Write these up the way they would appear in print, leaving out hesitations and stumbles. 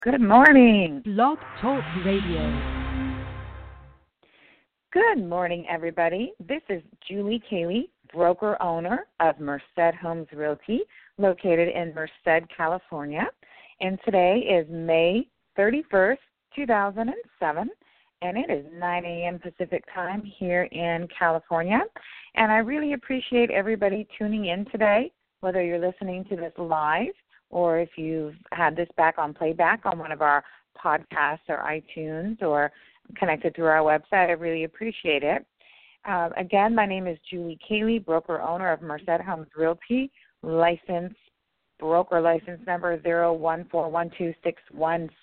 Good morning. Blog Talk Radio. Good morning, everybody. This is Julie Cayley, broker-owner of Merced Homes Realty, located in Merced, California. And today is May 31st, 2007, and it is 9 a.m. Pacific time here in California. And I really appreciate everybody tuning in today, whether you're listening to this live or if you've had this back on playback on one of our podcasts or iTunes or connected through our website. I really appreciate it. Again, my name is Julie Cayley, broker-owner of Merced Homes Realty, broker license number 014126116.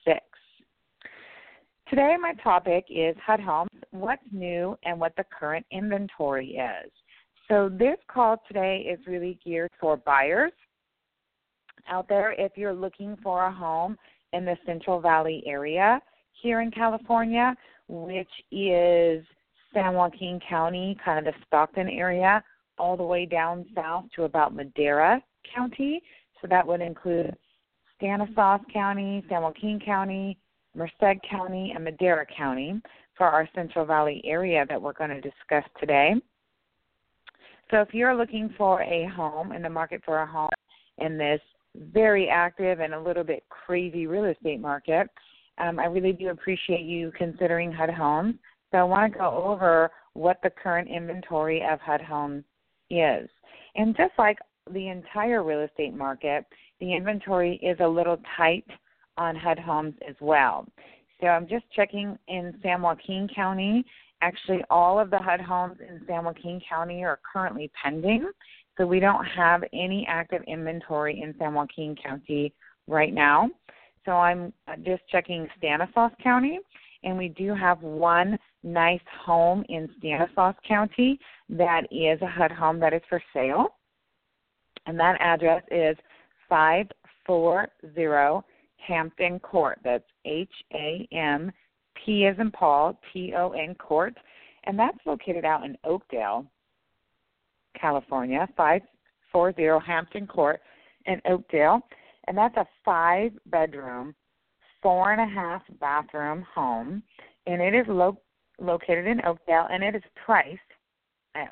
Today my topic is HUD Homes, what's new and what the current inventory is. So this call today is really geared for buyers out there. If you're looking for a home in the Central Valley area here in California, which is San Joaquin County, kind of the Stockton area, all the way down south to about Madera County. So that would include Stanislaus County, San Joaquin County, Merced County, and Madera County for our Central Valley area that we're going to discuss today. So if you're looking for a home, in the market for a home in this very active and a little bit crazy real estate market, I really do appreciate you considering HUD Homes. So I want to go over what the current inventory of HUD Homes is. And just like the entire real estate market, the inventory is a little tight on HUD Homes as well. So I'm just checking in San Joaquin County. Actually, all of the HUD Homes in San Joaquin County are currently pending. So we don't have any active inventory in San Joaquin County right now. So I'm just checking Stanislaus County, and we do have one nice home in Stanislaus County that is a HUD home that is for sale. And that address is 540 Hampton Court. That's H-A-M-P as in Paul, T-O-N Court. And that's located out in Oakdale, California, 540 Hampton Court in Oakdale. And that's a 5-bedroom, 4.5-bathroom home. And it is located in Oakdale, and it is priced at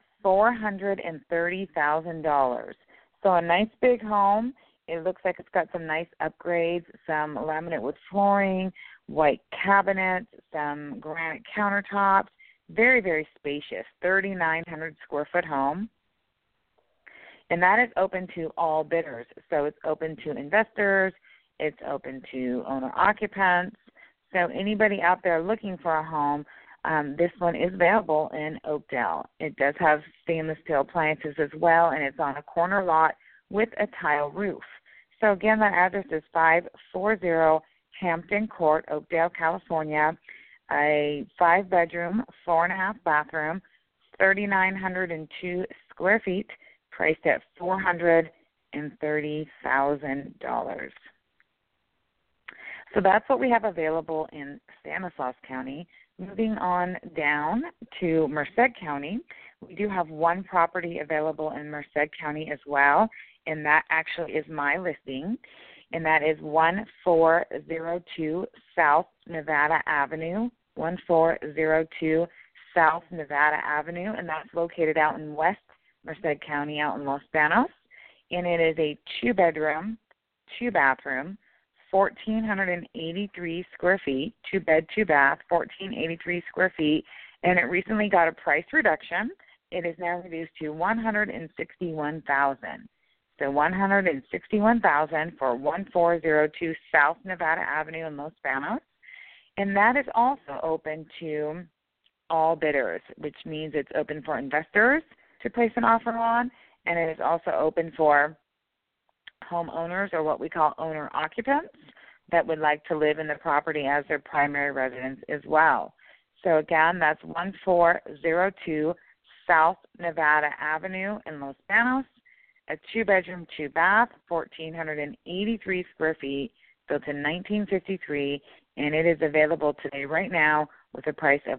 $430,000. So a nice big home. It looks like it's got some nice upgrades, some laminate wood flooring, white cabinets, some granite countertops. Very, very spacious, 3,900 square foot home. And that is open to all bidders. So it's open to investors. It's open to owner-occupants. So anybody out there looking for a home, this one is available in Oakdale. It does have stainless steel appliances as well, and it's on a corner lot with a tile roof. So again, that address is 540 Hampton Court, Oakdale, California, a 5-bedroom, 4.5-bathroom, 3,902 square feet, priced at $430,000. So that's what we have available in Stanislaus County. Moving on down to Merced County, we do have one property available in Merced County as well, and that actually is my listing, and that is 1402 South Nevada Avenue, 1402 South Nevada Avenue, and that's located out in West Merced County out in Los Banos, and it is a 2-bedroom, 2-bathroom, 1,483 square feet, 2-bed, 2-bath, 1,483 square feet, and it recently got a price reduction. It is now reduced to $161,000. So $161,000 for 1402 South Nevada Avenue in Los Banos, and that is also open to all bidders, which means it's open for investors to place an offer on, and it is also open for homeowners, or what we call owner-occupants, that would like to live in the property as their primary residence as well. So again, that's 1402 South Nevada Avenue in Los Banos, a 2-bedroom, 2-bath, 1,483 square feet, built in 1953, and it is available today right now with a price of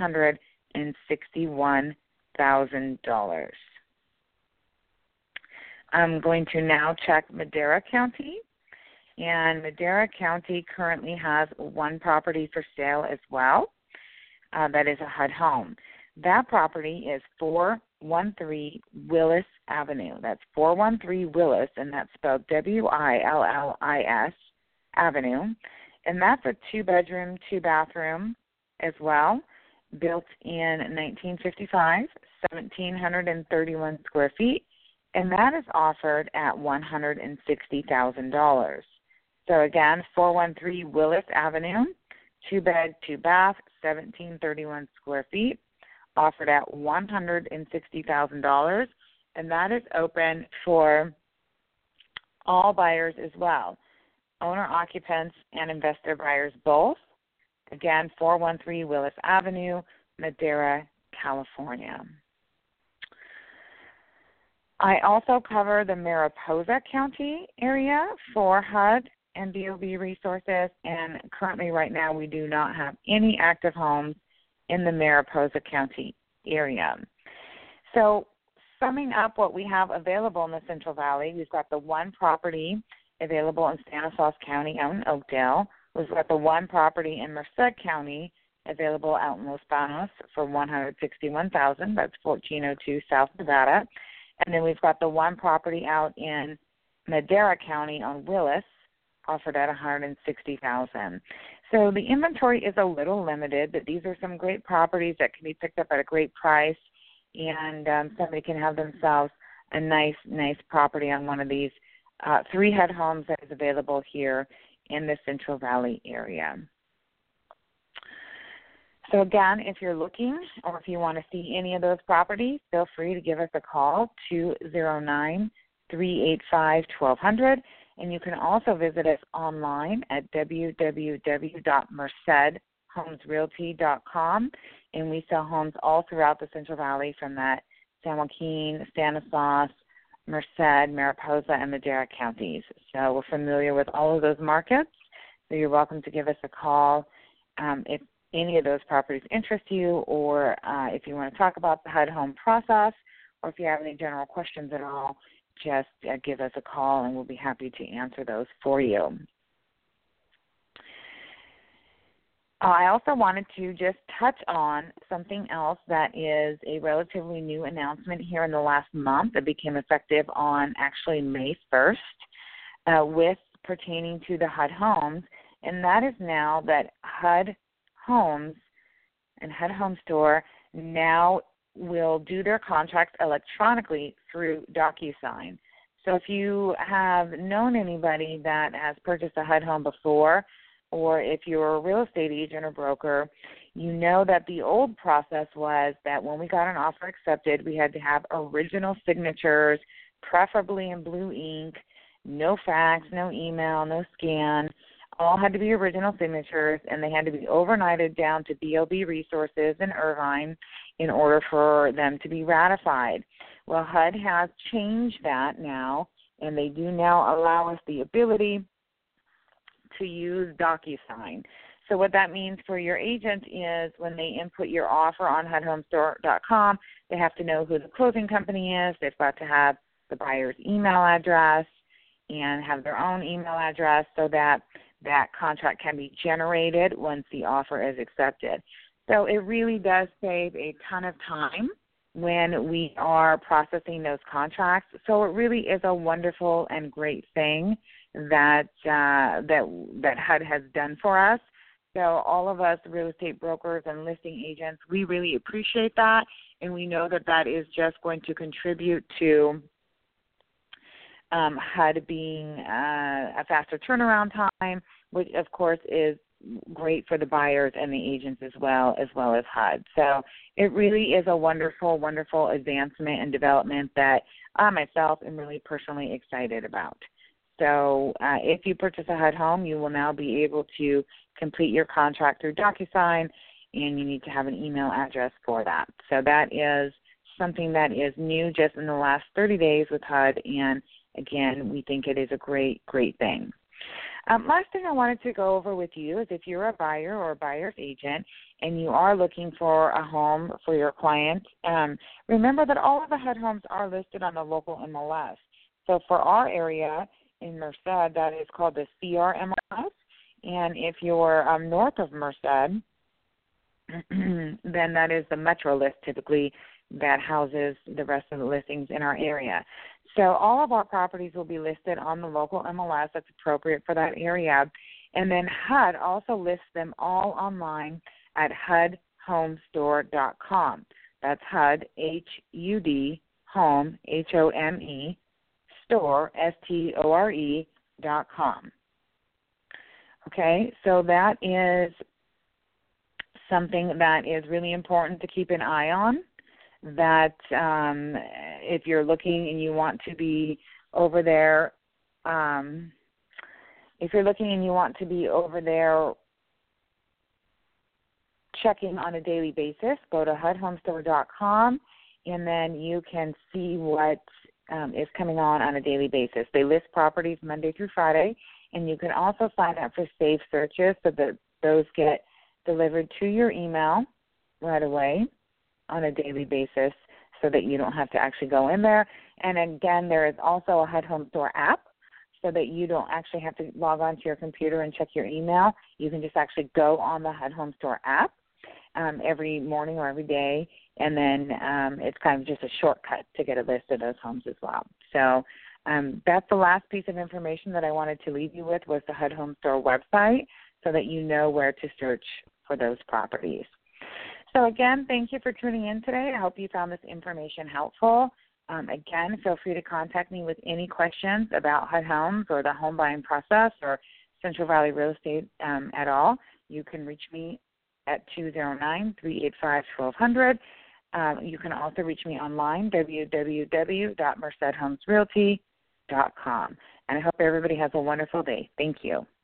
$161,000. I'm going to now check Madera County. And Madera County currently has one property for sale as well. That is a HUD home. That property is 413 Willis Avenue. That's 413 Willis, and that's spelled Willis Avenue. And that's a 2-bedroom, 2-bathroom as well, built in 1955, 1,731 square feet, and that is offered at $160,000. So again, 413 Willis Avenue, 2-bed, 2-bath, 1,731 square feet, offered at $160,000, and that is open for all buyers as well, owner-occupants and investor buyers both. Again, 413 Willis Avenue, Madera, California. I also cover the Mariposa County area for HUD and BOB resources, and currently right now we do not have any active homes in the Mariposa County area. So summing up what we have available in the Central Valley, we've got the one property available in Stanislaus County out in Oakdale. We've got the one property in Merced County available out in Los Banos for $161,000. That's 1402 South Nevada. And then we've got the one property out in Madera County on Willis, offered at $160,000. So the inventory is a little limited, but these are some great properties that can be picked up at a great price, and somebody can have themselves a nice property on one of these 3 HUD homes that is available here in the Central Valley area. So again, if you're looking or if you want to see any of those properties, feel free to give us a call, 209-385-1200. And you can also visit us online at www.mercedhomesrealty.com. And we sell homes all throughout the Central Valley, from that San Joaquin, Stanislaus, Merced, Mariposa, and Madera counties. So we're familiar with all of those markets. So you're welcome to give us a call if any of those properties interest you, or if you want to talk about the HUD home process, or if you have any general questions at all, just give us a call and we'll be happy to answer those for you. I also wanted to just touch on something else that is a relatively new announcement here in the last month that became effective on actually May 1st with pertaining to the HUD homes, and that is now that HUD Homes and HUD Home Store now will do their contracts electronically through DocuSign. So if you have known anybody that has purchased a HUD home before, or if you're a real estate agent or broker, you know that the old process was that when we got an offer accepted, we had to have original signatures, preferably in blue ink, no fax, no email, no scan. All had to be original signatures, and they had to be overnighted down to BOB Resources in Irvine in order for them to be ratified. Well, HUD has changed that now, and they do now allow us the ability to use DocuSign. So what that means for your agent is when they input your offer on HUDHomeStore.com, they have to know who the closing company is. They've got to have the buyer's email address and have their own email address so that that contract can be generated once the offer is accepted. So it really does save a ton of time when we are processing those contracts. So it really is a wonderful and great thing that HUD has done for us. So all of us real estate brokers and listing agents, we really appreciate that, and we know that that is just going to contribute to HUD being a faster turnaround time, which of course is great for the buyers and the agents as well as HUD. So it really is a wonderful, wonderful advancement and development that I myself am really personally excited about. So if you purchase a HUD home, you will now be able to complete your contract through DocuSign, and you need to have an email address for that. So that is something that is new just in the last 30 days with HUD, and again, we think it is a great, great thing. Last thing I wanted to go over with you is if you're a buyer or a buyer's agent and you are looking for a home for your client, remember that all of the HUD homes are listed on the local MLS. So for our area in Merced, that is called the CRMLS. And if you're north of Merced, then that is the Metro list typically that houses the rest of the listings in our area. So all of our properties will be listed on the local MLS that's appropriate for that area. And then HUD also lists them all online at HUDHomestore.com. That's HUD, H-U-D, home, H-O-M-E, store, S-T-O-R-E.com. Okay, so that is something that is really important to keep an eye on, that if you're looking and you want to be over there, checking on a daily basis, go to HUDHomestore.com, and then you can see what is coming on a daily basis. They list properties Monday through Friday, and you can also sign up for safe searches so that those get delivered to your email right away on a daily basis so that you don't have to actually go in there. And again, there is also a HUD Home Store app so that you don't actually have to log on to your computer and check your email. You can just actually go on the HUD Home Store app every morning or every day, and then it's kind of just a shortcut to get a list of those homes as well. So that's the last piece of information that I wanted to leave you with, was the HUD Home Store website, so that you know where to search for those properties. So again, thank you for tuning in today. I hope you found this information helpful. Again, feel free to contact me with any questions about HUD Homes or the home buying process or Central Valley Real Estate at all. You can reach me at 209-385-1200. You can also reach me online, www.mercedhomesrealty.com. And I hope everybody has a wonderful day. Thank you.